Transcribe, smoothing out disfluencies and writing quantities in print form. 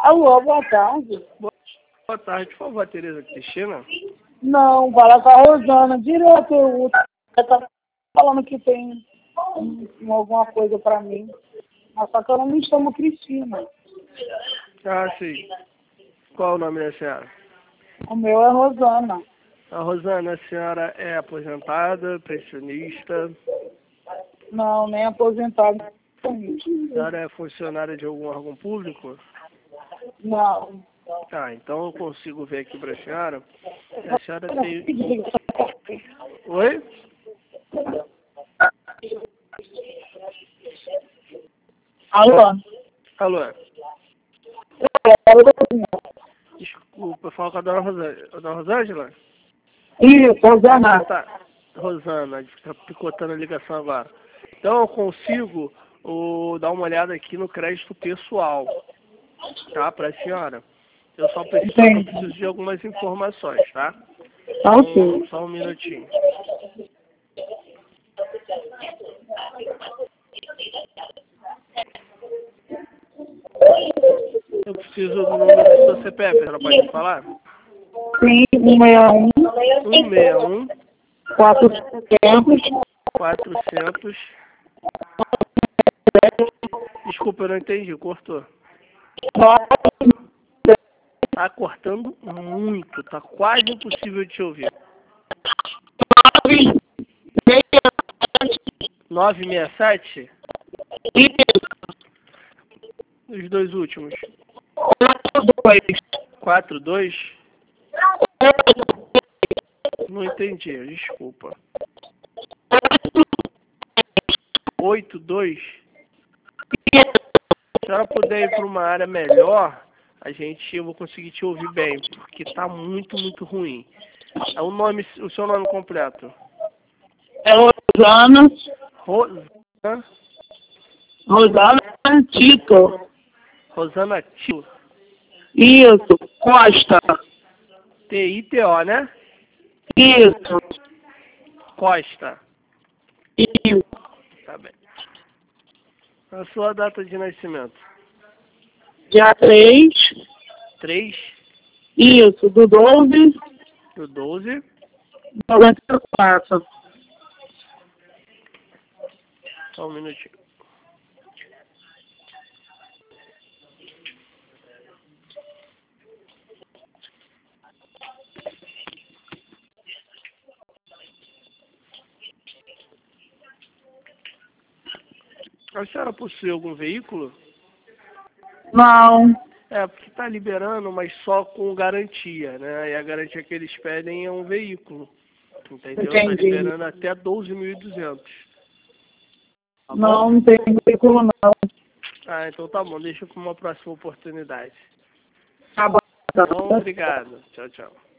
Alô, boa tarde. Boa tarde, por favor, Tereza Cristina. Não, fala com a Rosana, direto. Eu tá falando que tem alguma coisa pra mim. Mas só que eu não me chamo Cristina. Ah, sim. Qual o nome da senhora? O meu é Rosana. A Rosana, a senhora é aposentada, pensionista? Não, nem aposentado. A senhora é funcionária de algum órgão público? Não. Tá, então eu consigo ver aqui pra senhora. A senhora tem... Oi? Alô? Alô? Desculpa, fala com a dona Rosângela? Isso, Rosana. Ah, tá. Rosana, está picotando a ligação agora. Então eu consigo dar uma olhada aqui no crédito pessoal, tá, pra senhora. Eu preciso de algumas informações, tá? Tá ok. Só um minutinho. Eu preciso do número do seu CPF, a senhora pode me falar? Sim, 161. 161 400. 400. Desculpa, eu não entendi, cortou. Tá cortando muito, tá quase impossível de te ouvir. 967? Os dois últimos. 42? Não entendi, desculpa. 82? Se a senhora puder ir para uma área melhor, eu vou conseguir te ouvir bem, porque tá muito, muito ruim. O seu nome completo? É Rosana. Rosana? Rosana Tito. Rosana Tito. Isso, Costa. T-I-T-O, né? Isso. Costa. Isso. Tá bem. A sua data de nascimento? Dia 3. 3 Isso, do 12. do 12. 94. Só um minutinho. A senhora possui algum veículo? Não. É, porque está liberando, mas só com garantia, né? E a garantia que eles pedem é um veículo. Entendeu? Está Entendi. liberando até 12.200. Tá Não, bom? não tem veículo não. Ah, então tá bom. Deixa para uma próxima oportunidade. Tá bom. Então, obrigado. Tchau, tchau.